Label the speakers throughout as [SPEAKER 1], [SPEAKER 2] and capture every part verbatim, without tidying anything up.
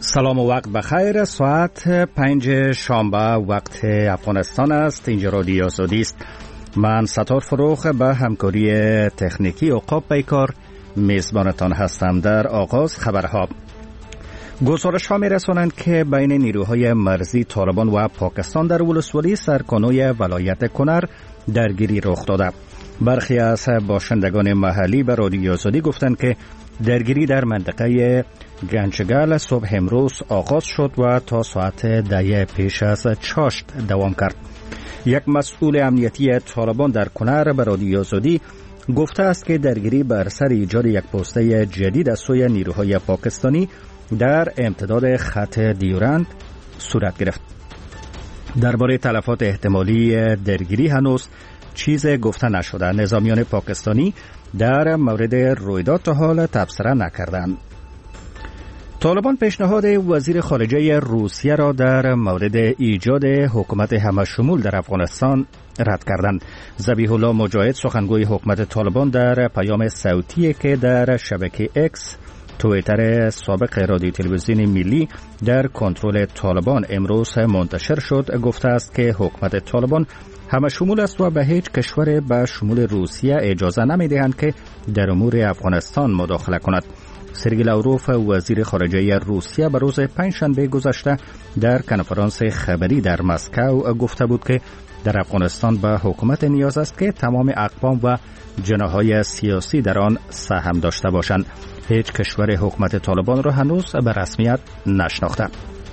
[SPEAKER 1] سلام و وقت بخیر. ساعت پنج شنبه وقت افغانستان است. اینجا رادیو آزادی است. من ستار فروخ به همکاری تکنیکی عقاب پیکار میزبانتان هستم. در آغاز خبرها. گزارش ها می رسانند که بین نیروهای مرزی طالبان و پاکستان در ولسوالی سرکانوی ولایت کنر درگیری رخ داده. برخی از باشندگان محلی به رادیو آزادی گفتند که درگیری در منطقه گنجگل صبح امروز آغاز شد و تا ساعت ده پیش از چاشت دوام کرد. یک مسئول امنیتی طالبان در کنر به رادیو آزادی گفته است که درگیری بر سر ایجاد یک پوسته جدید از سوی نیروهای پاکستانی در امتداد خط دیورند صورت گرفت. درباره تلفات احتمالی درگیری هنوز چیز گفته نشده. نظامیان پاکستانی در مورد رویداد تا حال تبصره نکردند. طالبان پیشنهاد وزیر خارجه روسیه را در مورد ایجاد حکومت همه‌شمول در افغانستان رد کردند. ذبیح الله مجاهد سخنگوی حکومت طالبان در پیام صوتی که در شبکه اکس توییتر سابق رادیو تلویزیون ملی در کنترل طالبان امروز منتشر شد گفته است که حکومت طالبان همه شمول است و به هیچ کشور به شمول روسیه اجازه نمی دهند که در امور افغانستان مداخله کند. سرگئی لاوروف وزیر خارجه روسیه به روز پنجشنبه گذشته در کنفرانس خبری در مسکو گفته بود که در افغانستان به حکومت نیاز است که تمام اقوام و جناح‌های سیاسی در آن سهم داشته باشند. هیچ کشور حکومت طالبان را هنوز به رسمیت نشناخته.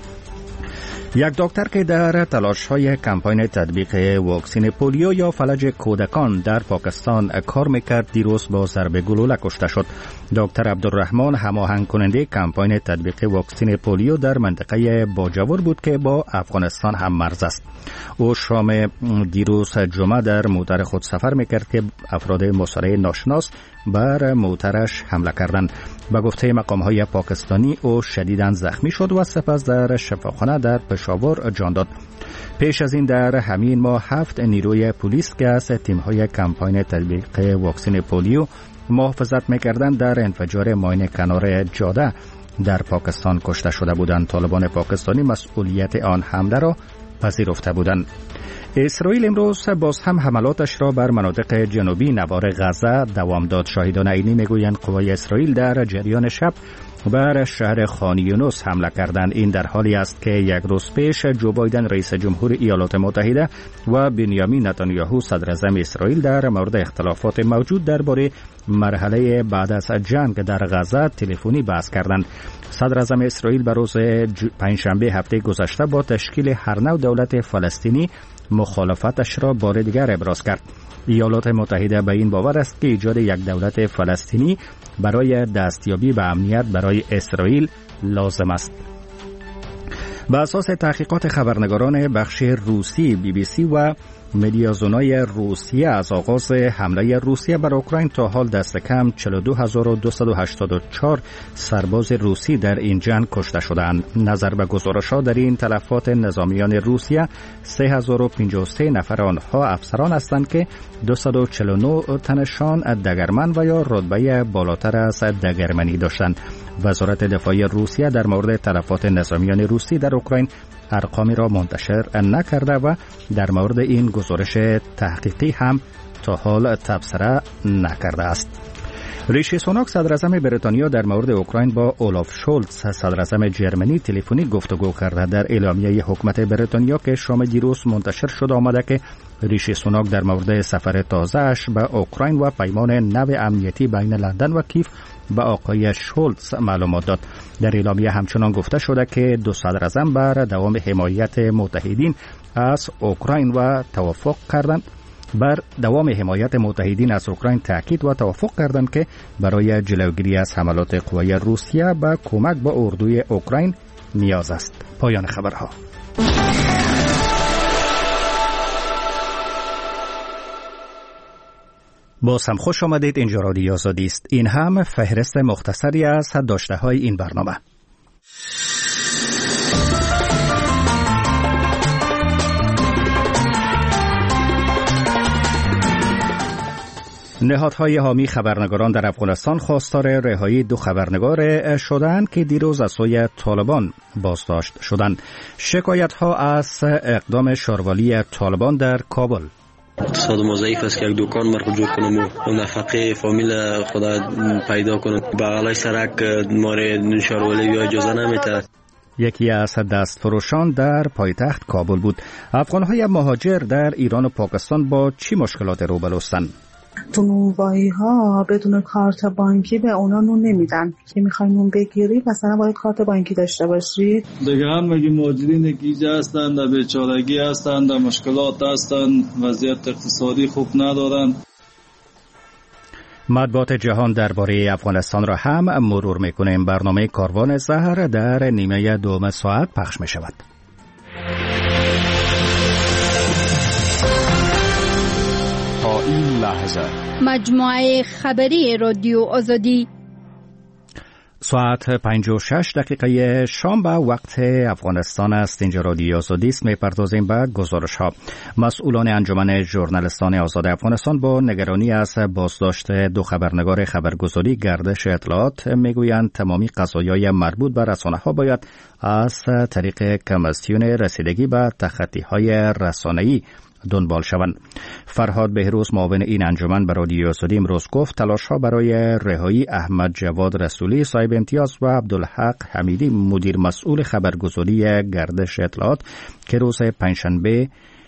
[SPEAKER 1] یک دکتر که در تلاش‌های کمپاین تطبیق واکسن پولیو یا فلج کودکان در پاکستان کار میکرد دیروز با ضرب گلوله کشته شد. دکتر عبدالرحمن هماهنگ کننده کمپاین تطبیق واکسن پولیو در منطقه باجوور بود که با افغانستان هم مرز است. او شام دیروز جمعه در موتر خود سفر میکرد که افراد مسلح ناشناس بر موترش حمله کردند. به گفته مقام‌های پاکستانی او شدیداً زخمی شد و سپس در شفاخانه در پشاور جان داد. پیش از این در همین ماه هفت نیروی پلیس که از تیم‌های کمپاین تطبیق واکسن پولیو محافظت می‌کردند در انفجار ماین کنار جاده در پاکستان کشته شده بودند. طالبان پاکستانی مسئولیت آن حمله را پذیرفته بودند. اسرائیل امروز باز هم حملاتش را بر مناطق جنوبی نوار غزه دوام داد. شاهدان عینی میگویند قوای اسرائیل در جریان شب بر شهر خان یونس حمله کردند. این در حالی است که یک روز پیش جو بایدن رئیس جمهور ایالات متحده و بنیامین نتانیاهو صدر اعظم اسرائیل در مورد اختلافات موجود درباره مرحله بعد از جنگ در غزه تلفنی بحث کردند. صدر اعظم اسرائیل به روز پنجشنبه هفته گذشته با تشکیل هر نوع دولت فلسطینی مخالفتش را بار دیگر ابراز کرد. ایالات متحده به این باور است که ایجاد یک دولت فلسطینی برای دستیابی به امنیت برای اسرائیل لازم است. به اساس تحقیقات خبرنگاران بخش روسی بی بی سی و مدیازونای روسیه از آغاز حمله روسیه بر اوکراین تا حال دست کم چهل و دو هزار و دویست و هشتاد و چهار سرباز روسی در این جنگ کشته شدند. نظر به گزارش‌ها در این تلفات نظامیان روسیه سه هزار و پنجاه و سه نفر آنها افسران هستند که دویست و چهل و نه تنشان دگرمن و یا رتبه بالاتر از دگرمنی داشتند. وزارت دفاع روسیه در مورد تلفات نظامیان روسی در اوکراین ارقامی را منتشر نکرده و در مورد این گزارش تحقیقی هم تا حال تبصره نکرده است. ریشی سوناک صدر اعظم بریتانیا در مورد اوکراین با اولاف شولتز صدر اعظم جرمنی تلفنی گفتگو کرده. در اعلامیه حکومت بریتانیا که شام دیروز منتشر شد آمده که ریشی سوناک در مورد سفر تازه‌اش به اوکراین و پیمان نو امنیتی بین لندن و کیف به آقای شولتز معلومات داد. در اعلامیه همچنان گفته شده که دو صدر اعظم بر دوام حمایت متحدین از اوکراین و توافق کردند بر دوام حمایت متحدین از اوکراین تاکید و توافق کردند که برای جلوگیری از حملات قوای روسیه به کمک به اردوی اوکراین نیاز است. پایان خبرها. باز هم خوش آمدید. اینجا رادیو آزادی است. این هم فهرست مختصری از داشته های این برنامه. نهادهای حامی خبرنگاران در افغانستان خواستار رهایی دو خبرنگار شدند که دیروز از سوی طالبان بازداشت شدند. شکایت‌ها از اقدام شاروالی طالبان در کابل.
[SPEAKER 2] اقتصاد ما ضعیف است که یک دکان مرخ جور کنم و نفقه فامیل خدا پیدا کنم. بغلای سرک ماره شاروالی بیا اجازه نمیده.
[SPEAKER 1] یکی از دستفروشان در پایتخت کابل بود. افغان‌های مهاجر در ایران و پاکستان با چی مشکلات روبرو هستند؟
[SPEAKER 3] تو نونوایی ها بدون کارت بانکی به اونا نون نمیدن. که میخوای نون بگیری مثلا باید کارت بانکی داشته باشی.
[SPEAKER 4] دیگه هم مگه مهاجرین گیج هستند، در بیچارگی هستند، در مشکلات هستند، وضعیت اقتصادی خوب ندارند.
[SPEAKER 1] مطبوعات جهان درباره افغانستان را هم مرور میکنیم. برنامه کاروان زهر در نیمه دوم ساعت پخش می شود.
[SPEAKER 5] تا این لحظه
[SPEAKER 6] مجموعه خبری رادیو آزادی
[SPEAKER 1] ساعت پنج و شش دقیقه شام به وقت افغانستان است. اینجا رادیو آزادی است. می‌پردازیم به گزارش ها. مسئولان انجمن ژورنالیستان آزاد افغانستان با نگرانی از بازداشت دو خبرنگار خبرگزاری گردش اطلاعات میگویند تمامی قضایای مربوط به رسانه‌ها باید از طریق کمیسیون رسیدگی به تخطی‌های رسانه‌ای دنبال شوند. فرهاد بهروز معاون این انجمن به رادیو آزادی امروز گفت تلاش‌ها برای رهایی احمد جواد رسولی صاحب امتیاز و عبدالحق حمیدی مدیر مسئول خبرگزاری گردش اطلاعات که روز پنجشنبه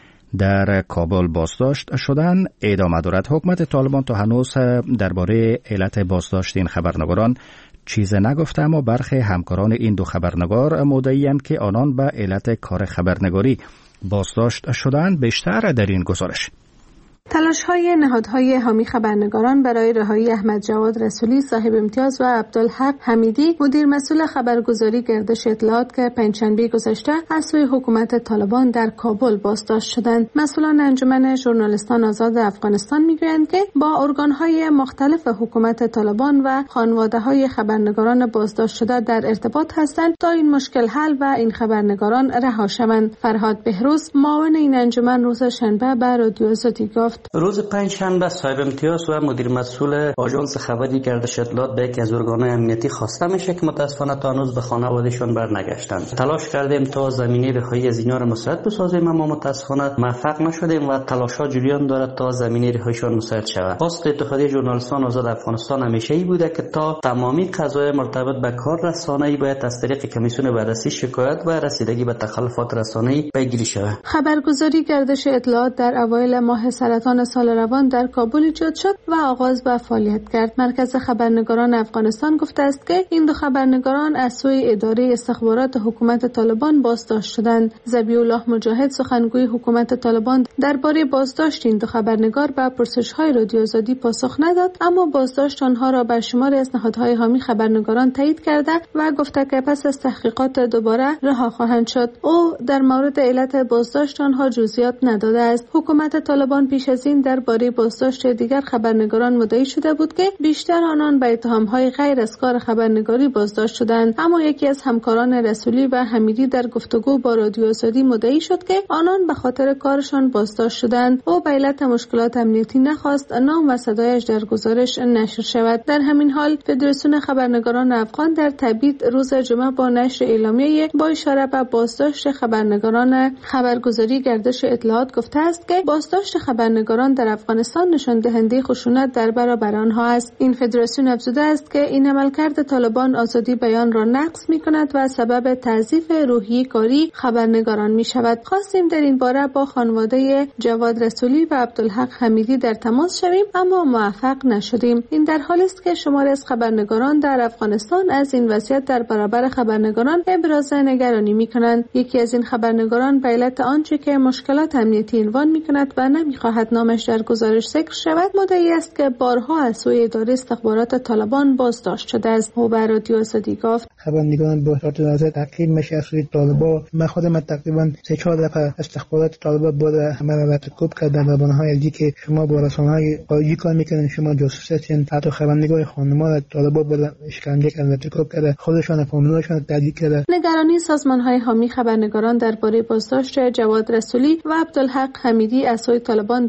[SPEAKER 1] در کابل بازداشت شدند ادامه دارد. حکومت طالبان تا هنوز درباره علت بازداشت این خبرنگاران چیز نگفته، اما برخی همکاران این دو خبرنگار مدعی‌اند که آنان به علت کار خبرنگاری بازداشت شدند. بیشتر در این گزارش.
[SPEAKER 7] تلاش‌های نهادهای حامی خبرنگاران برای رهایی احمد جواد رسولی صاحب امتیاز و عبدالحق حمیدی مدیر مسئول خبرگزاری گردش اطلاعات که پنجشنبه گذشته از سوی حکومت طالبان در کابل بازداشت شدند. مسئولان انجمن ژورنالیستان آزاد افغانستان میگویند که با ارگان‌های مختلف حکومت طالبان و خانواده‌های خبرنگاران بازداشت شده در ارتباط هستند تا این مشکل حل و این خبرنگاران رها شوند. فرهاد بهروز معاون این انجمن روز شنبه به رادیو آزادی گفت
[SPEAKER 8] روز پنجشنبه صاحب امتیاز و مدیر مسئول آژانس خبری گردش اطلاعات به یکی از ارگان‌های امنیتی خواسته میشه که متاسفانه تا هنوز به خانواده‌شان برنگشتند. تلاش کردیم تا زمینه رهایی از اینا را مساعد بسازیم اما متاسفانه موفق نشدیم و تلاش‌ها جریان دارد تا زمینه رهاییشان مساعد شود. خواست اتحادیه ژورنالیستان آزاد افغانستان همیشه ای بوده که تا تمامی قضایا مرتبط به کار رسانه‌ای باید از طریق کمیسیون بررسی شکایت و رسیدگی به تخلفات رسانه‌ای پیگیری شود.
[SPEAKER 7] خبرگزاری گردش اطلاعات در اوایل ماه سرطان سال روان در کابل ایجاد شد و آغاز به فعالیت کرد. مرکز خبرنگاران افغانستان گفته است که این دو خبرنگاران از سوی اداره استخبارات حکومت طالبان بازداشت شدند. ذبیح الله مجاهد سخنگوی حکومت طالبان درباره بازداشت این دو خبرنگار به پرسش‌های رادیو آزادی پاسخ نداد، اما بازداشت آنها را بر شمار از نهادهای حامی خبرنگاران تایید کرده و گفته که پس از تحقیقات دوباره رها خواهند شد. او در مورد علت بازداشت آنها جزئیات نداده است. حکومت طالبان پیش از این درباره بازداشت دیگر خبرنگاران مدعی شده بود که بیشتر آنان به اتهام‌های غیر از کار خبرنگاری بازداشت شدند، اما یکی از همکاران رسولی و حمیدی در گفتگو با رادیو آزادی مدعی شد که آنان به خاطر کارشان بازداشت شدند. او به علت مشکلات امنیتی نخواست نام و صدایش در گزارش نشر شود. در همین حال فدراسیون خبرنگاران افغان در تبعید روز جمعه با نشر اعلامیه با اشاره به بازداشت خبرنگاران خبرگزاری گردش اطلاعات گفته است که بازداشت خبرنگاران در افغانستان نشان دهنده خشونت در برابر آنها است. این فدراسیون افزوده است که این عملکرد طالبان آزادی بیان را نقض می‌کند و سبب تضعیف روحی کاری خبرنگاران می‌شود. خواستیم در این باره با خانواده جواد رسولی و عبدالحق حمیدی در تماس شویم اما موفق نشدیم. این در حالی است که شماری از خبرنگاران در افغانستان از این وضعیت در برابر خبرنگاران ابراز نگرانی می‌کنند. یکی از این خبرنگاران به علت آنچه که مشکلات امنیتی عنوان می‌کند و نمی‌خواهد نامش در گزارش ذکر شود مدعی است که بارها از سوی اداره استخبارات طالبان بازداشت شده است. او به رادیو آزادی گفت
[SPEAKER 9] خبرنگاران با شرط نظر تعقیب میشه از سوی طالبان. من خودم تقریبا سه چهار دفعه استخبارات طالبان بوده همه را ارتکاب کردن و بناهای ازی که شما با رسانه‌های خارجی کار میکنین، شما جاسوس هستین. حتی خبرنگار خانم‌ها را طالبان بوده اشکنجه کردن، ارتکاب کرده، خودشان فامیلاشون تهدید کرده.
[SPEAKER 7] نگرانی سازمان‌های حامی خبرنگاران درباره بازداشت جواد رسولی و عبدالحق حمیدی از سوی طالبان در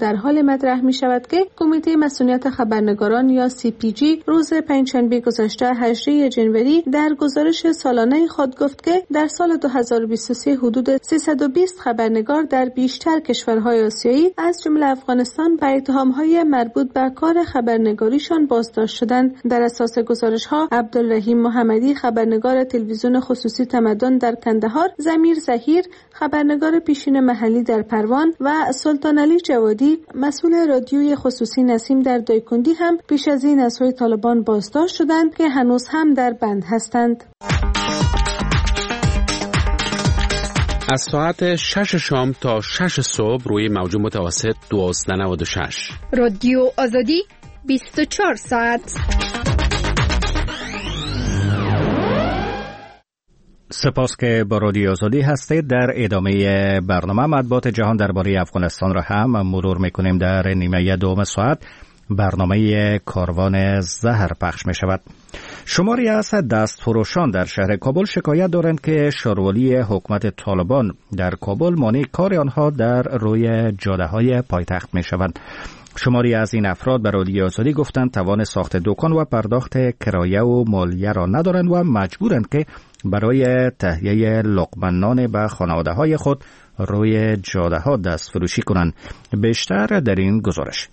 [SPEAKER 7] در حال مطرح می شود که کمیته مسئولیت خبرنگاران یا سی پی جی روز پنجشنبه گذشته هجده جنوری در گزارش سالانه خود گفت که در سال دو هزار و بیست و سه حدود سیصد و بیست خبرنگار در بیشتر کشورهای آسیایی از جمله افغانستان به اتهام‌های مربوط به کار خبرنگاریشان بازداشت شدند. در اساس گزارش‌ها عبدالرحیم محمدی خبرنگار تلویزیون خصوصی تمدن در کندهار، ضمیر ظهیر خبرنگار پیشین محلی در پروان و سلطان علی جوادی مسئول رادیوی خصوصی نسیم در دایکندی هم پیش از این از سوی طالبان بازداشت شدند که هنوز هم در بند هستند.
[SPEAKER 10] از ساعت شش شام تا شش صبح روی موج متوسط دوازده و نود و شش.
[SPEAKER 6] رادیو آزادی بیست و چهار ساعت.
[SPEAKER 1] سپاس که با رادیو آزادی هستید. در ادامه برنامه مطبوعات جهان درباره افغانستان را هم مرور میکنیم. در نیمه دوم ساعت برنامه کاروان زهر پخش می شود. شماری از دستفروشان در شهر کابل شکایت دارند که شاروالی حکومت طالبان در کابل مانع کار آنها در روی جاده‌های پایتخت می شوند. شماری از این افراد به رادیو آزادی گفتند توان ساخت دکان و پرداخت کرایه و مالیه را ندارند و مجبورند که برای تهیه لقمه نان به خانواده‌های خود روی جاده‌ها دست فروشی کنند. بیشتر در این گزارش.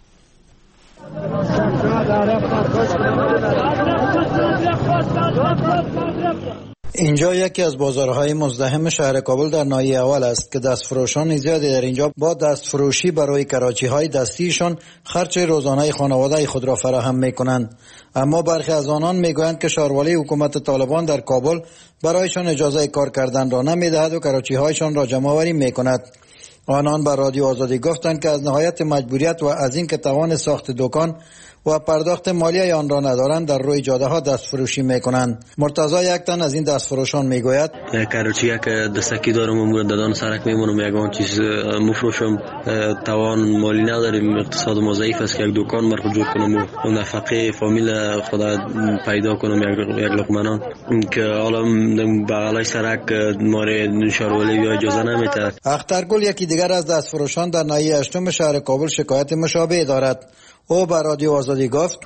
[SPEAKER 11] اینجا یکی از بازارهای مزدحم شهر کابل در ناحیه اول است که دستفروشان زیادی در اینجا با دستفروشی برای کراچی‌های دستیشان خرج روزانه خانواده خود را فراهم می‌کنند. اما برخی از آنان می‌گویند که شاروالی حکومت طالبان در کابل برایشان اجازه کار کردن را نمی‌دهد و کراچی‌هایشان را جمع‌آوری می‌کند. آنان به رادیو آزادی گفتند که از نهایت مجبوریت و از این که توان ساخت دکان و پرداخت مالیه آن را ندارند در روی جاده ها دست فروشی میکنند. مرتضی یک تن از این دست فروشان میگوید
[SPEAKER 2] کراچی یک دستکی دارم و دادان سرک میمونم یگان چیز مفروشم توان مالی نداریم، اقتصاد ما ضعیف است که یک دکان مرا جور کنم و نفقه فامیل خدا پیدا کنم یک لقمه نان که حالا بغلای سرک ماره شاروالی بیا اجازه نمیده.
[SPEAKER 11] اخترگل یکی دیگر از دست فروشان در ناحیه هشتم شهر کابل شکایت مشابه دارد. او بر رادیو آزادی گفت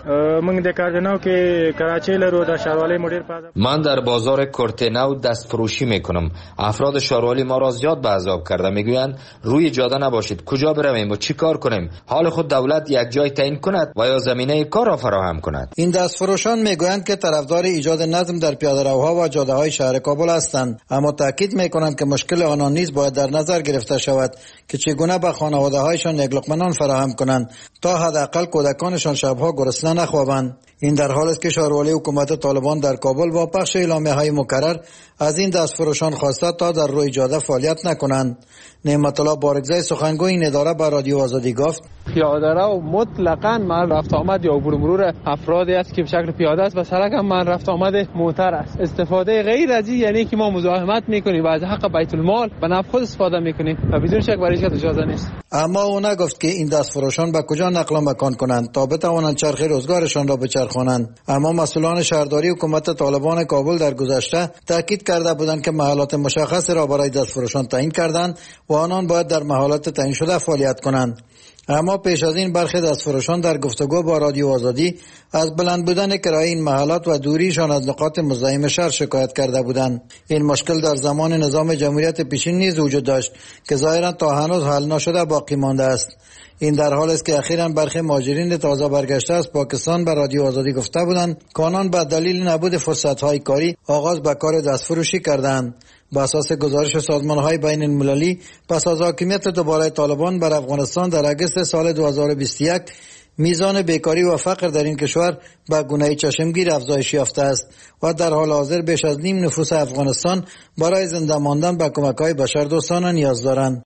[SPEAKER 12] من در بازار کورتنو دست فروشی میکنم. افراد شاروالی ما را زیاد به عذاب کرده، میگویند روی جاده نباشید، کجا برویم و چی کار کنیم؟ حال خود دولت یک جای تعیین کند و یا زمینه کار را فراهم کند.
[SPEAKER 11] این دست فروشان میگویند که طرفدار ایجاد نظم در پیاده‌روها و جاده‌های شهر کابل هستند، اما تاکید میکنند که مشکل آنان نیز باید در نظر گرفته شود که چگونه به خانواده‌هایشان یک لقمه نان فراهم کنند تا حداقل کودکانشان شبها گرسنه نخوابند. این در حالی است که شاروالی حکومت طالبان در کابل با پخش اعلامیه‌های مکرر از این دستفروشان خواسته تا در روی جاده فعالیت نکنند. نعمت الله بارگزای سخنگوی این اداره به رادیو آزادی گفت
[SPEAKER 13] پیاده‌رو مطلقاً من رفت آمد یا عبور مرور افرادی است که به شکل پیاده است و سرک هم من رفت آمد موتر است. استفاده غیر از این یعنی که ما مزاحمت میکنیم و از حق بیت المال به نفع خود استفاده میکنیم و بدون شک برای هیچ اجازه نیست.
[SPEAKER 11] اما او نگفت که این دستفروشان به کجا نقل و مکان کنند تا بتوانند چرخ روزگارشان را بچرخانند. اما مسئولان شهرداری حکومت طالبان کابل در گذشته تاکید کرده بودند که محلات مشخص را برای دستفروشان تعیین کردند و آنان باید در محلات تعیین شده فعالیت کنند. اما پیش از این برخی دستفروشان در گفتگو با رادیو آزادی از بلند بودن کرایه این محلات و دوریشان از نقاط مزاحم شهر شکایت کرده بودند. این مشکل در زمان نظام جمهوریت پیشین نیز وجود داشت که ظاهرا تا هنوز حل نشده باقی مانده است. این در حالی است که اخیراً برخی مهاجرین تازه برگشته از پاکستان به رادیو آزادی گفته بودند که آنان به دلیل نبود فرصت‌های کاری آغاز به کار دستفروشی کردند. بر اساس گزارش سازمان‌های بین المللی پس از حاکمیت دوباره طالبان بر افغانستان در اگست سال دو هزار و بیست و یک میزان بیکاری و فقر در این کشور به گونه چشمگیر افزایش یافته است و در حال حاضر بیش از نیم نفوس افغانستان برای زنده ماندن به کمک‌های بشردوستانه نیاز دارند.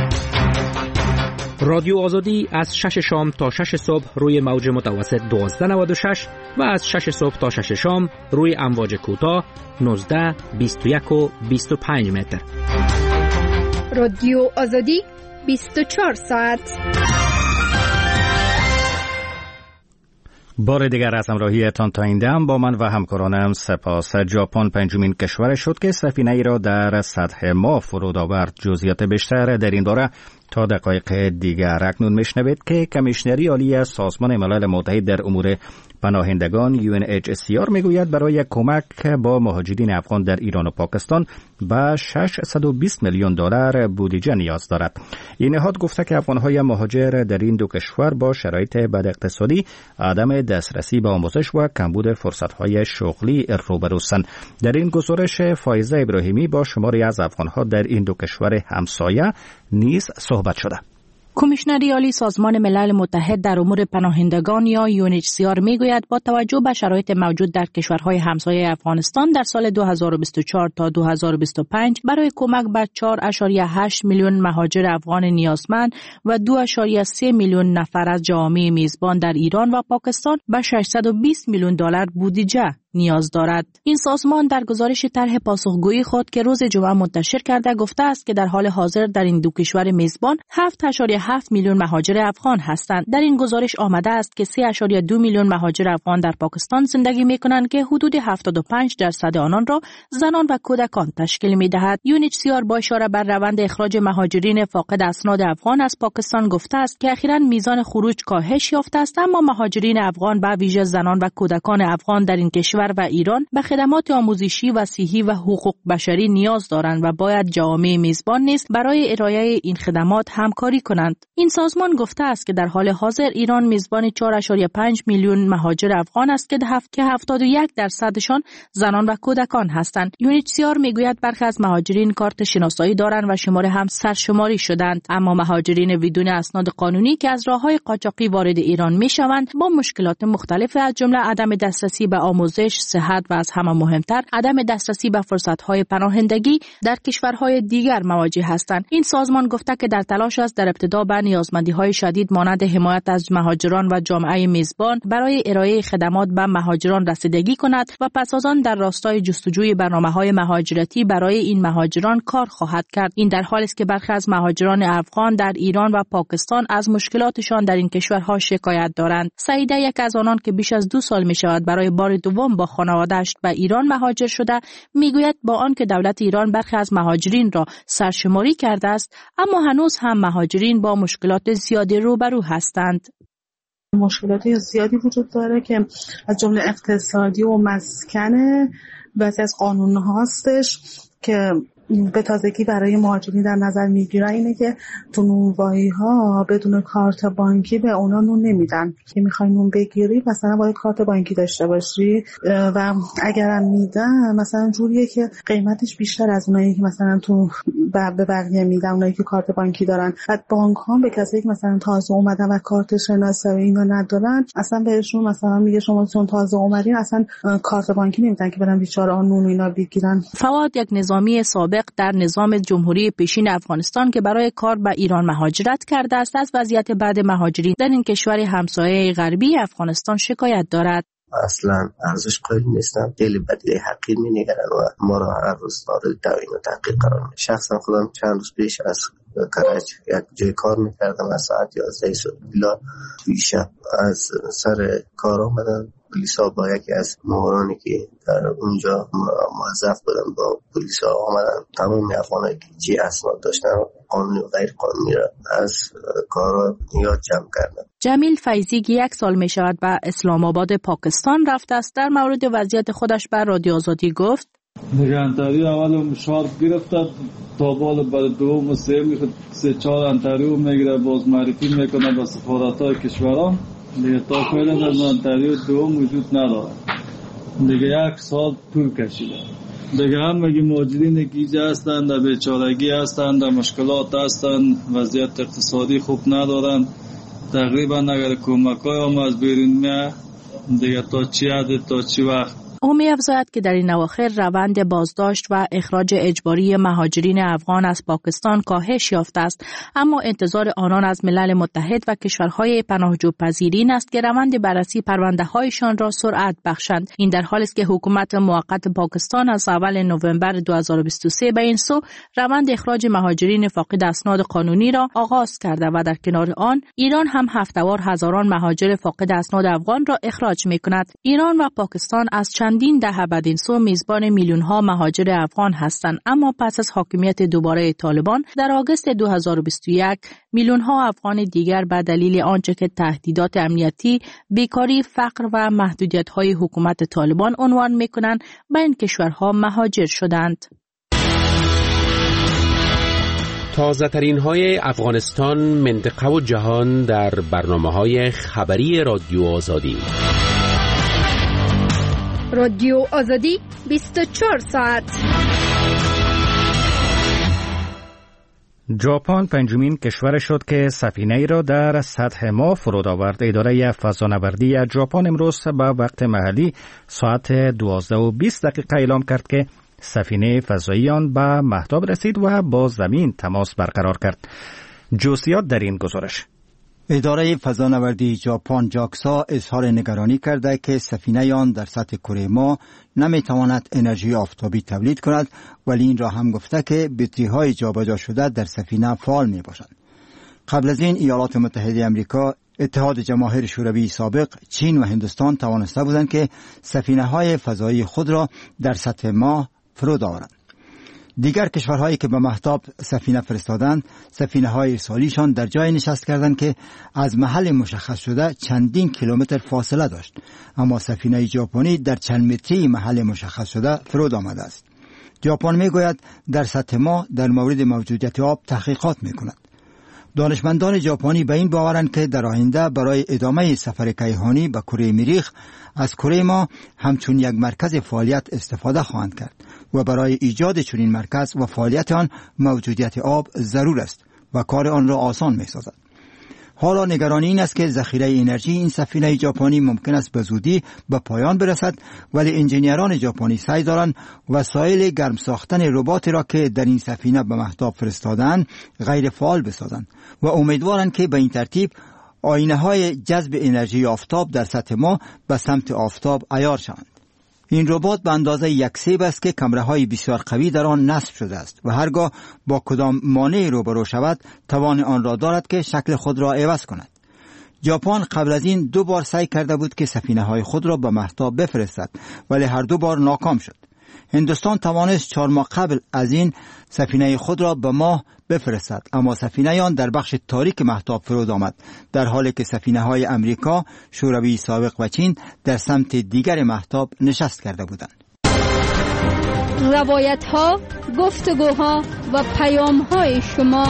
[SPEAKER 14] رادیو آزادی از شش شام تا شش صبح روی موج متوسط دوازده و نود و شش و از شش صبح تا شش شام روی امواج کوتاه نوزده، بیست و یک و بیست و پنج متر.
[SPEAKER 6] رادیو آزادی بیست و چهار ساعت.
[SPEAKER 1] بار دیگر از همراهیتان تا این دم با من و همکارانم سپاس. ژاپن پنجمین کشور شد که سفینه ای را در سطح ماه فرود آورد. جزئیات بیشتر در این باره تا دقایق دیگر. اکنون میشنوید که کمیشنری عالی سازمان ملل متحد در امور پناهندگان یو ان اچ سی آر میگوید برای کمک با مهاجرین افغان در ایران و پاکستان به ششصد و بیست میلیون دلار بودجه نیاز دارد. این نهاد گفته که افغان‌های مهاجر در این دو کشور با شرایط بد اقتصادی، عدم دسترسی به آموزش و کمبود فرصت‌های شغلی روبروستند. در این گزارش فایزه ابراهیمی با شماری از افغان‌ها در این دو کشور همسایه نیز صحبت شده.
[SPEAKER 15] کمیشنری عالی سازمان ملل متحد در امور پناهندگان یا یو ان اچ سی آر میگوید با توجه به شرایط موجود در کشورهای همسایه افغانستان در سال دو هزار و بیست و چهار تا دو هزار و بیست و پنج برای کمک به چهار ممیز هشت میلیون مهاجر افغان نیازمند و دو ممیز سه میلیون نفر از جامعه میزبان در ایران و پاکستان به ششصد و بیست میلیون دلار بودجه نیاز دارد. این سازمان در گزارش طرح پاسخگویی خود که روز جمعه منتشر کرده گفته است که در حال حاضر در این دو کشور میزبان هفت ممیز هفت میلیون مهاجر افغان هستند. در این گزارش آمده است که سه ممیز دو میلیون مهاجر افغان در پاکستان زندگی می‌کنند که حدود هفتاد و پنج درصد آنان را زنان و کودکان تشکیل می‌دهد. یو ان اچ سی آر با اشاره بر روند اخراج مهاجرین فاقد اسناد افغان از پاکستان گفته است که اخیراً میزان خروج کاهش یافته است، اما مهاجرین افغان به ویژه زنان و کودکان افغان در این کشور و ایران به خدمات آموزشی و صحی و حقوق بشری نیاز دارند و باید جامعه میزبان نیز برای ارائه این خدمات همکاری کنند. این سازمان گفته است که در حال حاضر ایران میزبان چهار ممیز پنج میلیون مهاجر افغان است که هفت که هفتاد و یک درصدشان زنان و کودکان هستند. یو ان اچ سی آر میگوید برخی از مهاجرین کارت شناسایی دارند و شماره هم سرشماری شدند، اما مهاجرین بدون اسناد قانونی که از راههای قاچاقی وارد ایران میشوند با مشکلات مختلف از جمله عدم دسترسی به آموزش، صحت و از همه مهمتر عدم دسترسی به فرصت‌های پناهندگی در کشورهای دیگر مواجه هستند. این سازمان گفته که در تلاش است در ابتدا به نیازمندی‌های شدید مانند حمایت از مهاجران و جامعه میزبان برای ارائه خدمات به مهاجران رسیدگی کند و پس از آن در راستای جستجوی برنامه‌های مهاجرتی برای این مهاجران کار خواهد کرد. این در حالی است که برخی از مهاجران افغان در ایران و پاکستان از مشکلاتشان در این کشورها شکایت دارند. سعیده یک از آنان که بیش از دو سال می‌شود برای بار دوم با خانواده‌اش به ایران مهاجر شده میگوید با آنکه دولت ایران برخی از مهاجرین را سرشماری کرده است، اما هنوز هم مهاجرین با مشکلات زیادی روبرو هستند.
[SPEAKER 3] مشکلات زیادی وجود داره که از جمله اقتصادی و مسکن بعضی از قانون هاستش که به تازگی برای مهاجرین در نظر میگیره اینه که تو نونوایی ها بدون کارت بانکی به اونا نون نمیدن. که میخوای نون بگیری مثلا باید کارت بانکی داشته باشی و اگرم میدن مثلا جوریه که قیمتش بیشتر از اونایی که مثلا تو به بقیه میدن، اونایی که کارت بانکی دارن. بعد بانک ها به کسایی که مثلا تازه اومدن و کارت شناسایی اینا ندارن اصلا بهشون مثلا میگه شما چون تازه اومدین اصلا کارت بانکی نمیدن که برن بیچاره نون اینا بگیرن.
[SPEAKER 15] فواد یک نظامی سابق در نظام جمهوری پیشین افغانستان که برای کار به ایران مهاجرت کرده است از وضعیت بعد مهاجرین در این کشور همسایه غربی افغانستان شکایت دارد.
[SPEAKER 16] اصلا ارزش قائل نیستم، خیلی بدیده حقیر می نگرن و ما را هر روز مورد توهین و تحقیر قرار میدن. شخصا خودم چند روز پیش از کرج یک جای کار میکردم از ساعت یازده صبح الا توی شب از سر کار آمدن پلیسا با یکی از مامورانی که در اونجا موظف بودن با پلیسا آمدن تمام افغانایی که چی اسناد داشتن قانونی و غیر قانونی را از کارا یاد جمع کردن.
[SPEAKER 15] جمیل فیضی که یک سال می شود به اسلام آباد پاکستان رفته است در مورد وضعیت خودش بر رادیو آزادی گفت:
[SPEAKER 4] نگهداری اول شارپ گرفتد تا بعد بعد دوم و سه میخواد سه چهار انتریو میگیره باز معرفی میکنه به سفارت‌های کشوران دیگه تا فعلا در انتریو دوم وجود نداره. دیگه یک سال طول کشیده. دیگه همه مهاجرین که اینجا هستند در بیچارگی هستند، در مشکلات هستند، وضعیت اقتصادی خوب ندارند. تقریبا اگر کمکای هم از بیرون میاد دیگه تا چی حد تا چی وقت
[SPEAKER 15] او می‌افزاید که در این اواخر روند بازداشت و اخراج اجباری مهاجرین افغان از پاکستان کاهش یافته است، اما انتظار آنان از ملل متحد و کشورهای پناهجو پذیرین است که روند بررسی پرونده‌هایشان را سرعت بخشند. این در حالی است که حکومت موقت پاکستان از اول نوامبر دو هزار و بیست و سه به این سو روند اخراج مهاجرین فاقد اسناد قانونی را آغاز کرده و در کنار آن ایران هم هفته‌وار هزاران مهاجر فاقد اسناد افغان را اخراج می‌کند. ایران و پاکستان از چندین دهه بعد این سو میزبان میلیون‌ها مهاجر افغان هستند، اما پس از حاکمیت دوباره طالبان در آگوست دو هزار و بیست و یک میلیون‌ها افغان دیگر به دلیل آنچه که تهدیدات امنیتی، بیکاری، فقر و محدودیت‌های حکومت طالبان عنوان می‌کنند به این کشورها مهاجر شدند.
[SPEAKER 10] تازه ترین های افغانستان، منطقه و جهان در برنامه های خبری رادیو آزادی.
[SPEAKER 6] رادیو آزادی بیست و چهار ساعت.
[SPEAKER 1] ژاپن پنجمین کشور شد که سفینه‌ای را در سطح ماه فرود آورد. اداره فضانوردی ژاپن امروز به وقت محلی ساعت دوازده و بیست دقیقه اعلام کرد که سفینه فضایی آن به مهتاب رسید و با زمین تماس برقرار کرد. جزئیات در این گزارش.
[SPEAKER 17] اداره فضانوردی ژاپن جاکسا اظهار نگرانی کرده که سفینه آن در سطح کره ماه نمیتواند انرژی آفتابی تولید کند، ولی این را هم گفته که بطری‌های جابجا شده در سفینه فعال می باشند. قبل از این ایالات متحده آمریکا، اتحاد جماهیر شوروی سابق، چین و هندوستان توانسته بودند که سفینه‌های فضایی خود را در سطح ماه فرود آورند. دیگر کشورهایی که به مهتاب سفینه فرستادند، سفینه‌های ارسالیشان در جای نشست کردند که از محل مشخص شده چندین کیلومتر فاصله داشت، اما سفینه ژاپنی در چند متری محل مشخص شده فرود آمده است. ژاپن میگوید در سطح ماه در مورد موجودیت آب تحقیقات میکند. دانشمندان ژاپنی به این باورند که در آینده برای ادامه سفر کیهانی به کره مریخ از کره ما همچون یک مرکز فعالیت استفاده خواهند کرد و برای ایجاد چنین مرکز و فعالیت آن موجودیت آب ضرور است و کار آن را آسان می سازد. حالا نگرانی این است که ذخیره انرژی این سفینه ژاپنی ممکن است به زودی به پایان برسد، ولی انجینیران ژاپنی سعی دارند وسایل گرم ساختن رباتی را که در این سفینه به مهتاب فرستادند غیر فعال بسازند و امیدوارند که به این ترتیب آینه های جذب انرژی آفتاب در سطح ما به سمت آفتاب عیار شوند. این ربات به اندازه یک سیب است که کمره های بسیار قوی در آن نصب شده است و هرگاه با کدام مانع روبرو شود توان آن را دارد که شکل خود را عوض کند. ژاپن قبل از این دو بار سعی کرده بود که سفینه های خود را به مهتاب بفرستد، ولی هر دو بار ناکام شد. هندوستان توانست چهار ماه قبل از این سفینه خود را به ماه بفرستد، اما سفینه آن در بخش تاریک مهتاب فرود آمد، در حالی که سفینه های امریکا، شوروی سابق و چین در سمت دیگر مهتاب نشست کرده بودند.
[SPEAKER 6] روایت ها، گفتگوها و پیام های شما.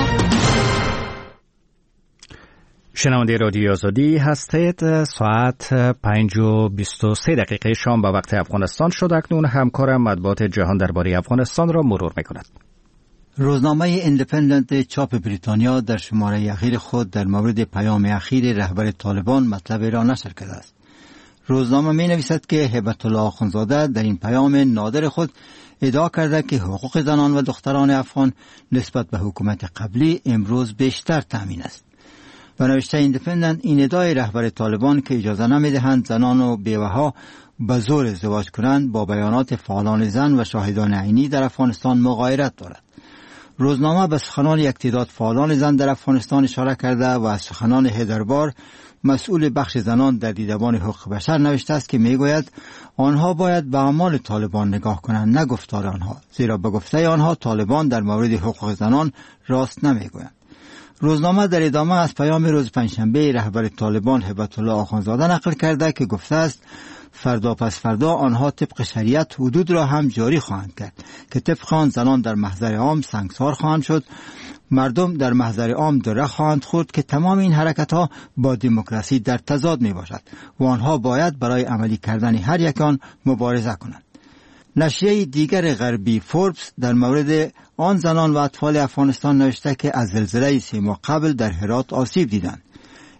[SPEAKER 1] شنونده رادیو آزادی هستید. ساعت پنج و بیست و سه دقیقه شام به وقت افغانستان شد. اکنون همکارم مطبوعات جهان درباره افغانستان را مرور می‌کند.
[SPEAKER 17] روزنامه ایندیپندنت چاپ بریتانیا در شماره اخیر خود در مورد پیام اخیر رهبر طالبان مطلب را نشر کرده است. روزنامه می‌نویسد که هیبت الله آخوندزاده در این پیام نادر خود ادعا کرده که حقوق زنان و دختران افغان نسبت به حکومت قبلی امروز بیشتر تأمین است. به نوشته ایندیپندنت، این ادعای رهبر طالبان که اجازه نمی‌دهند زنان و بیوه‌ها به زور ازدواج کنند با بیانات فعالان زن و شاهدان عینی در افغانستان مغایرت دارد. روزنامه به سخنان یک تعداد فعالان زن در افغانستان اشاره کرده و از سخنان هیدربار، مسئول بخش زنان در دیدبان حقوق بشر، نوشته است که میگوید آنها باید به اعمال طالبان نگاه کنند، نه گفتار آنها، زیرا به گفته آنها طالبان در مورد حقوق زنان راست نمیگویند. روزنامه در ادامه از پیام روز پنجشنبه رهبر طالبان هیبت الله آخوندزاده نقل کرده که گفته است فردا پس فردا آنها طبق شریعت حدود را هم جاری خواهند کرد که طبق آن زنان در محضر عام سنگسار خواهند شد، مردم در محضر عام دره خواهند خورد که تمام این حرکت ها با دموکراسی در تضاد می باشد و آنها باید برای عملی کردن هر یک آن مبارزه کنند. نشریه دیگر غربی فوربس در مورد آن زنان و اطفال افغانستان نوشته که از زلزله سه ماه قبل در هرات آسیب دیدند.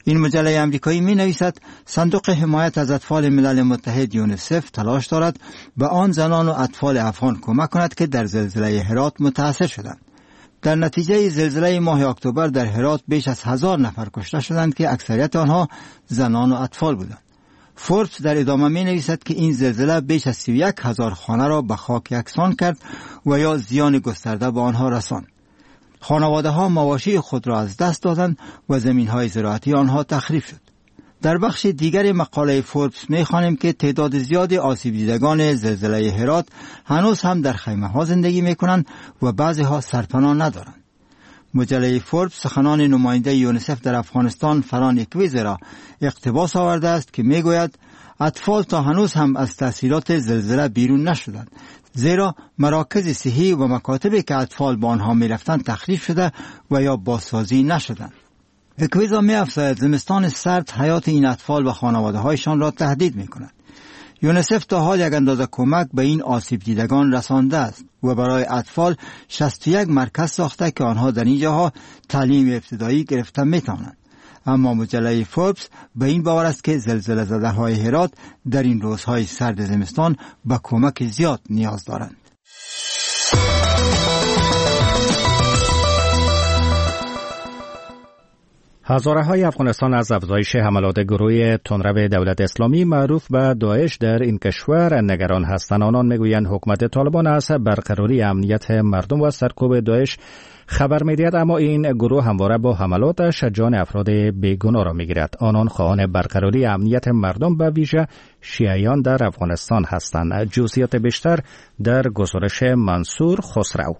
[SPEAKER 17] این مجله امریکایی می نویسد صندوق حمایت از اطفال ملل متحد یونیسف تلاش دارد به آن زنان و اطفال افغان کمک کند که در زلزله هرات متاثر شدند. در نتیجه زلزله ماه اکتبر در هرات بیش از هزار نفر کشته شدند که اکثریت آنها زنان و اطفال بودند. فوربس در ادامه می نویسد که این زلزله بیش از سی و یک هزار خانه را به خاک یکسان کرد و یا زیان گسترده به آنها رساند. خانواده ها مواشی خود را از دست دادند و زمین های زراعتی آنها تخریب شد. در بخش دیگر مقاله فوربس می خوانیم که تعداد زیاد آسیب دیدگان زلزله هرات هنوز هم در خیمه ها زندگی می کنند و بعضی ها سرپناه ندارند. مجله فوربس سخنان نماینده یونیسف در افغانستان فران اکویز را اقتباس آورده است که می گوید اطفال تا هنوز هم از تاثیرات زلزله بیرون نشدند، زیرا مراکز صحی و مکاتبی که اطفال با آنها می رفتند تخریب شده و یا بازسازی نشدند. اکویزا می افزاید زمستان سرد حیات این اطفال و خانواده هایشان را تهدید می کند. یونیسف تا حال یک اندازه کمک به این آسیب دیدگان رسانده است و برای اطفال شصت و یک مرکز ساخته که آنها در اینجاها تعلیم ابتدایی گرفته می توانند. اما مجله فوربس به این باور است که زلزله زده های هرات در این روزهای سرد زمستان به کمک زیاد نیاز دارند.
[SPEAKER 1] هزاره های افغانستان از افزایش حملات گروه تندرو دولت اسلامی معروف به داعش در این کشور نگران هستند. آنان میگویند حکومت طالبان از برقراری امنیت مردم و سرکوب داعش خبر میدهد، اما این گروه همواره با حملاتش جان افراد بیگناه را میگیرد. آنان خواهان برقراری امنیت مردم به ویژه شیعیان در افغانستان هستند. جزئیات بیشتر در گزارش منصور خسرو.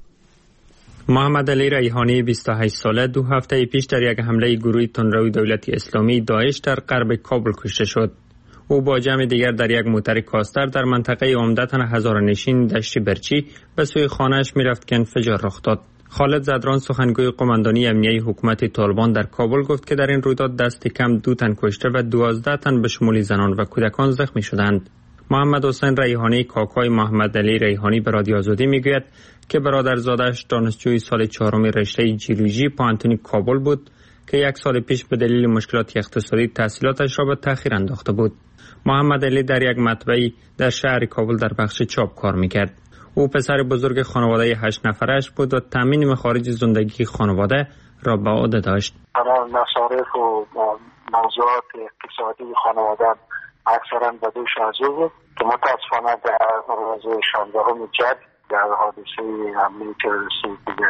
[SPEAKER 18] محمد علی ریحانی بیست و هشت ساله دو هفته پیش در یک حمله گروه تندرو دولت اسلامی داعش در غرب کابل کشته شد. او با جمع دیگر در یک موتر کاستر در منطقه عمدتاً هزارانشین دشت برچی به سوی خانه‌اش میرفت که انفجار رخ داد. خالد زدران سخنگوی قماندانی امنیتی حکومت طالبان در کابل گفت که در این رویداد دست کم دو تن کشته و دوازده تن به شمول زنان و کودکان زخمی شدند. محمد حسین ریحانی کاکای محمد علی ریحانی به رادیو آزادی میگوید که برادرزادش دانشجوی سال چهارم رشته جیولوژی پانتونی کابل بود که یک سال پیش به دلیل مشکلات اقتصادی تحصیلاتش را به تأخیر انداخته بود. محمد علی در یک مطبعی در شهر کابل در بخش چاپ کار میکرد. او پسر بزرگ خانواده هشت نفرش بود و تامین مخارج زندگی خانواده را به عهده داشت.
[SPEAKER 19] مصارف و موضوعات اقتصادی خانواده اکثرا به دوش از او بود که متاسفانه در روز شانزدهم جد در حادثه حمله تروریستی دیگه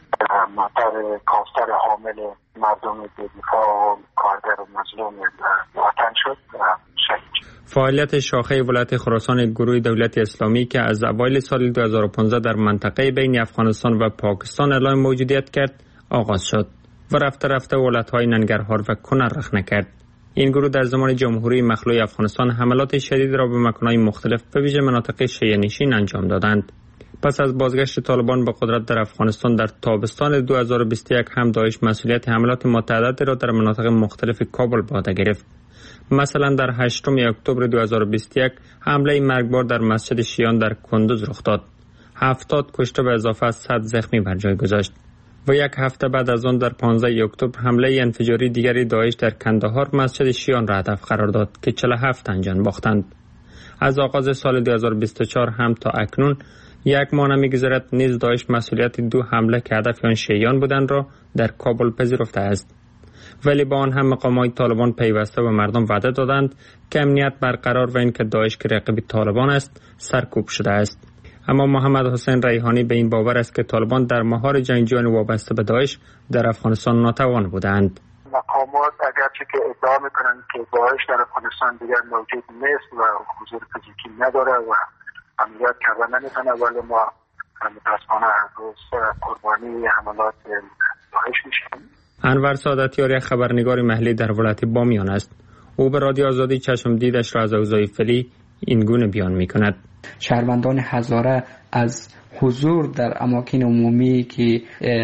[SPEAKER 19] موتر کاستر حامل مردم دفاع و کارگر و مظلوم وطن شد و شهید.
[SPEAKER 18] فعالیت شاخه ولایت خراسان گروه دولت اسلامی که از اوایل سال دو هزار و پانزده در منطقه بین افغانستان و پاکستان اعلام موجودیت کرد آغاز شد و رفته رفته ولایت‌های ننگرهار و کنر رخنه کرد. این گروه در زمان جمهوری مخلوع افغانستان حملات شدید را به مکان‌های مختلف به ویژه مناطق شیعه نشین انجام دادند. پس از بازگشت طالبان به قدرت در افغانستان در تابستان دو هزار و بیست و یک هم داعش مسئولیت حملات متعددی را در مناطق مختلف کابل به عهده گرفت. مثلا در هشتم اکتبر دو هزار و بیست و یک حمله مرگبار در مسجد شیعیان در کندوز رخ داد. هفتاد کشته به اضافه از صد زخمی بر جای گذاشت. و یک هفته بعد از آن در پانزده اکتبر حمله انفجاری دیگری داعش در کندهار مسجد شیعیان را هدف قرار داد که چهل و هفت تن جان باختند. از آغاز سال دو هزار و بیست و چهار هم تا اکنون یک ماه نمی‌گذرد نیز داعش مسئولیت دو حمله که هدف آن شیعیان بودند را در کابل پذیرفته است. ولی با آن هم مقامات طالبان پیوسته به مردم وعده دادند که امنیت برقرار و اینکه داعش که رقیب طالبان است سرکوب شده است. اما محمد حسین ریحانی به این باور است که طالبان در مهار جنگجویان وابسته به داعش در افغانستان ناتوان بودند.
[SPEAKER 19] مقامات اگرچه که ادعا میکنند که داعش در افغانستان دیگر موجود نیست و حضور فیزیکی نداره و عملیات کردن نمیتونه، ولی ما متاسفانه هر روز قربانی حملات داعش میشیم.
[SPEAKER 18] انور سعادتیار یک خبرنگار محلی در ولایت بامیان است. او به رادیو آزادی چشم دیدش را از اوضاع فعلی این گونه بیان میکند.
[SPEAKER 20] شهروندان هزاره از حضور در اماکن عمومی که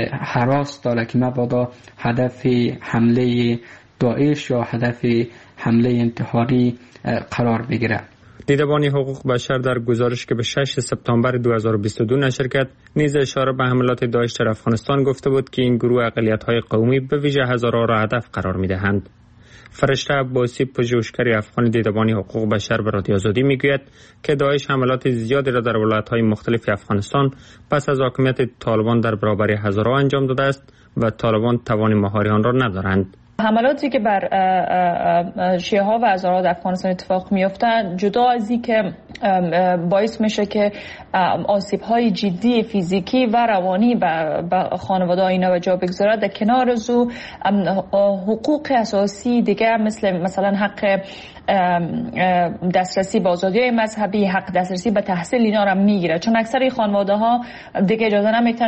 [SPEAKER 20] هراس داره که مبادا هدف حمله داعش یا هدف حمله انتحاری قرار بگیره.
[SPEAKER 18] دیدبانی حقوق بشر در گزارش که به شش سپتامبر دو هزار و بیست و دو نشر کرد نیز اشاره به حملات داعش در افغانستان گفته بود که این گروه اقلیت‌های قومی به ویژه هزاره را هدف قرار می‌دهند. فرشته عباسی پژوهشگر افغان دیدبان حقوق بشر به رادیو آزادی میگوید که داعش حملات زیادی را در ولایت‌های مختلف افغانستان پس از حاکمیت طالبان در برابر هزارها انجام داده است و طالبان توان مهاری آن را ندارند.
[SPEAKER 21] حملاتی که بر شیعه ها و هزارها در افغانستان اتفاق میفته جدا از این که باعث میشه که آسیب های جدی فیزیکی و روانی به خانواده اینا و جا بگذاره، در کنار از او حقوق اساسی دیگه مثل مثلا حق دسترسی به آزادی مذهبی، حق دسترسی به تحصیل اینا را میگیره، چون اکثر خانواده ها دیگه اجازه نمیتن